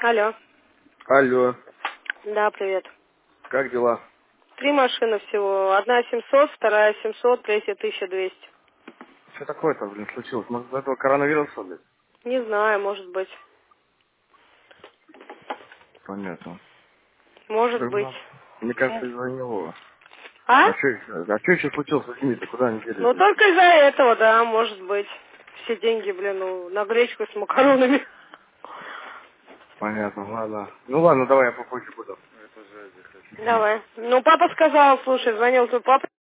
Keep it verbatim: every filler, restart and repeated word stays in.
Алло. Алло, Да, привет. как дела? Три машины всего. Одна семьсот, вторая семьсот, третья тысяча двести. Что такое-то, блин, случилось? Может, из-за этого коронавируса, блин? Не знаю, может быть. Понятно. Может Да, быть. ну, мне кажется, из-за него. А? А что еще? А что еще случилось с людьми-то? Куда они делись, Ну, блин? только из-за этого, да, может быть. Все деньги, блин, ну, на гречку с макаронами. Понятно, ладно. Ну ладно, давай я попозже буду. Давай. Ну, папа сказал, слушай, звонил твой папа.